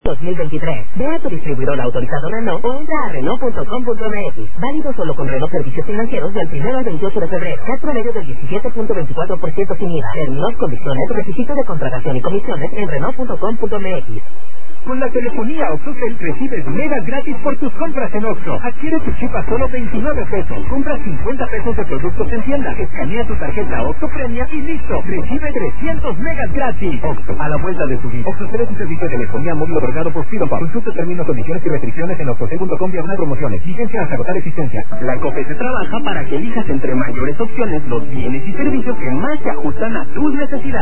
2023. Ve a tu distribuidor autorizado Renault o entra a Renault.com.mx. Válido solo con Renault Servicios Financieros del 1 al 28 de febrero. CAT promedio del 17.24% sin IVA. Renault condiciones, requisitos de contratación y comisiones en Renault.com.mx. Con la telefonía OXXO recibes megas gratis por tus compras en OXXO. Adquiere tu chip a solo 29 pesos. Compra 50 pesos de productos en tienda. Escanea tu tarjeta OXXO Premia y listo. Recibe 300 megas gratis. OXXO, a la vuelta de su vida. OXXO será un servicio de telefonía móvil otorgado por Fidopac. Consulta términos, condiciones y restricciones en oxxo.com/promociones. Licencia hasta agotar existencia. La COFESE trabaja para que elijas entre mayores opciones los bienes y servicios que más se ajustan a tus necesidades.